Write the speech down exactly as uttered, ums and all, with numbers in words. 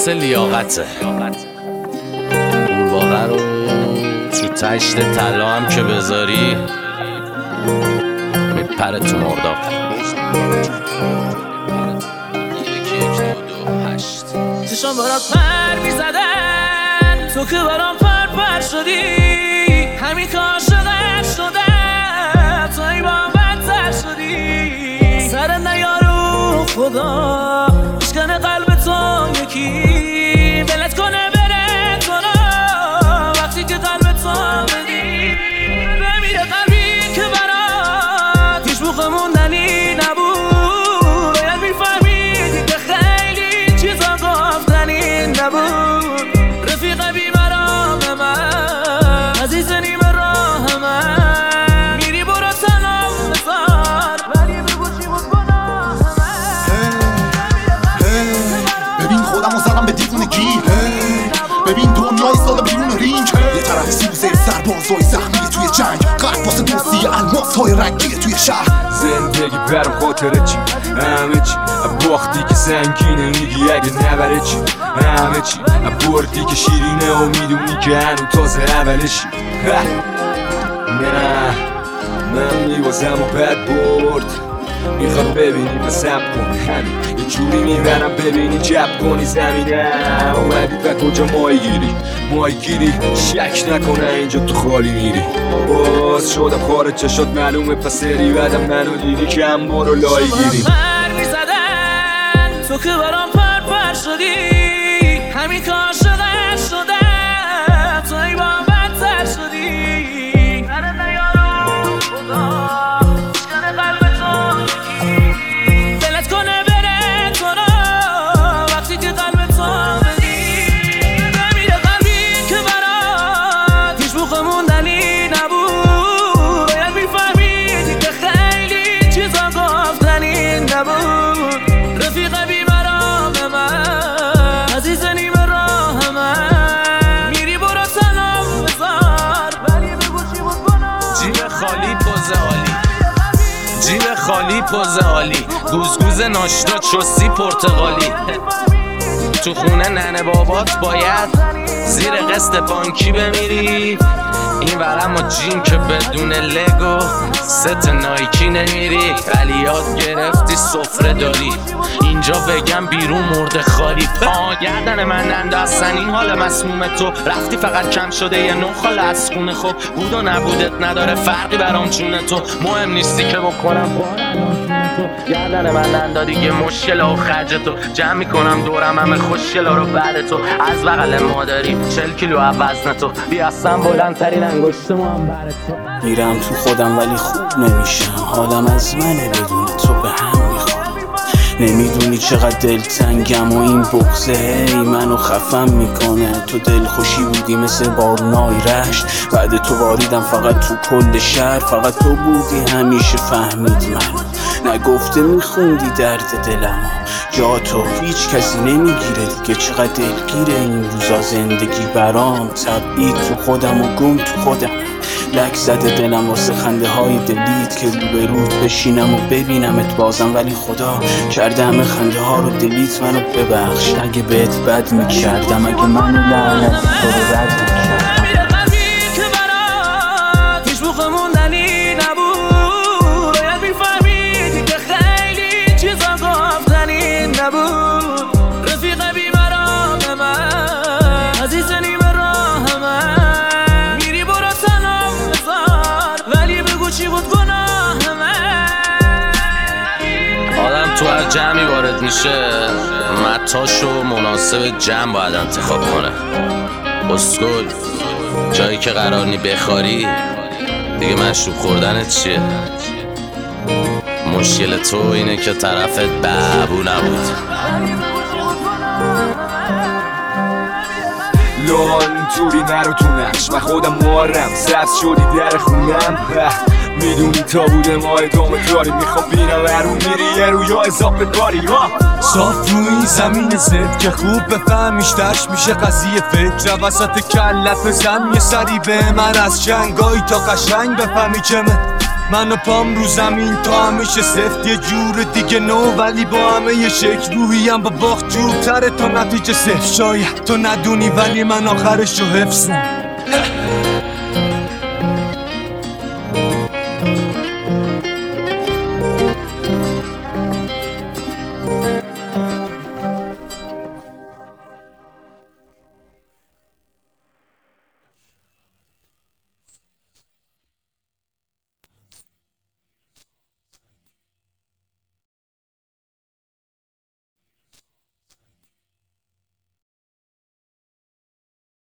مثل لیاقته. قورباغه رو تو تشت طلا هم که بذاری میپره تو مرداب. چشام برات پر میزدن، تو که برام پر پر شدی. همین که عاشقت شدم، تو ای با بدتر شدی. سر نیارو خدا بشکنه قلب تو یکی، ولت کنه بره کنه وقتی که قلب تو بدی. بمیره قلبی که برات هیچ موقع موندنی نبود. باید میفهمیدی که خیلی چیزا گفتنی نبود. رفیق بیمرام من، عزیز نیمه راه من، میری برو تنم بذار ولی بگو چی بود گناه من. ببین خودمو زدم به دیوونگی، ببین دنیای سال بیرون رینگ. یه طرف سوزه سربازای زخمی توی جنگ، قلب واسه دوستی الماس های رنگی توی شهر. زندگی برم خاطره چی؟ همه چی باختی که سنگینه، میگی اگه نبره چی؟ همه چی بردی که شیرینه و میدونی که هنو تازه اولشی. نه من میوازم و بد برد، میخواد ببینی و سب کن همین یه جوری میبرم ببینی جب کنی زمینه. اومدی و کجا ماهی گیری ماهی گیری، شک نکنه اینجا تو خالی میری. باز شدم خارج چشات معلومه پس سری بعدم منو دیدی که هم برو لای گیری. پر میزدن، تو که برام پر پر شدی. همین که عاشقت شدم، تو ای با بدتر شدی. سر نیارو خدا بشکنه قلب تو یکی، ولت کنه بره کنه وقتی که قلب تو بدی. بمیره قلبی که برات هیچ موقع موندنی نبود. باید میفهمیدی که خیلی چیزا گفتنی نبود. رفیق بیمرام من، عزیز نیمه راه من، میری برو تنم بذار ولی بگو چی بود گناه. جیب خالی پوز عالی، جیب خالی پوز عالی، گوزگوز ناشتا چوسی پرتغالی. تو خونه ننه بابات باید زیر قسط بانکی بمیری. این ورم و جیم که بدون لگو ست نایکی نمیری. ولی یاد گرفتی سفره داری، اینجا بگم بیرون مرده خالی. پا گردن من اندستن این حال مسموم تو. رفتی فقط کم شده یه نخال از خونه خوب. بود و نبودت نداره فرقی برام چونه تو. مهم نیستی که بکنم تو. گردن من اندادی یه مشکل و خرج تو. جمع میکنم دورم همه خوشگل رو بعد تو. از بغل مادری چل کیلو وزن تو. بیاستم بلندترین انگشتمو هم بر تو. میرم تو خودم ولی خوب نمیشم، حالم از منه بدون تو به هم میخورم. نمیدونی چقدر دلتنگم و این بغضه هی منو خفم میکنه. تو دلخوشی بودی مثل بارونای رشت، بعد تو باریدم فقط تو کل شهر. فقط تو بودی همیشه فهمید منو، نگفته میخوندی درد دلمو. جا تو هیچ کسی نمیگیره دیگه، چقدر دلگیره این روزا زندگی برام. تبعید تو خودم و گم تو خودم، لک زده دلم واسه خنده های دلیت که روبروت بشینم و ببینمت بازم. ولی خدا کرده همه خنده ها رو دلیت، منو ببخش اگه بهت بد میکردم، اگه منو لعنت تو رو رد میکردم. بمیره قلبی که برات هیچ موقع موندنی نبود. باید میفهمیدی که خیلی چیزا گفتنی نبود. رفیق بیمرام من، عزیز نیمه راه من، میری برو تنم بذار ولی بگو چی بود گناه من. آدم تو هر جمعی وارد میشه متاشو مناسب جمع باید انتخاب کنه. اسکول جایی که قرار نی بخاری دیگه مشروب خوردنت چیه؟ مشکل تو اینه که طرفت بابو نبود. لان توری نرو تو نقش، من خودم مارم سبز شدی در خونم. میدونی تا بوده ما ادامه داری، میخوام بینم هرون میری یه رویا اضافه داری. صاف روی این زمین زد که خوب بفهمیش درش میشه قضیه فکر. وسط کلت بزن یه سری به من از جنگایی تا قشنگ بفهمی که من من و پام رو زمین تا همیشه سفت، یه جور دیگه نو ولی با همه یه شکل. روحیم با باخت جورتره تا نتیجه صفر. شاید تو ندونی ولی من آخرش رو حفظم.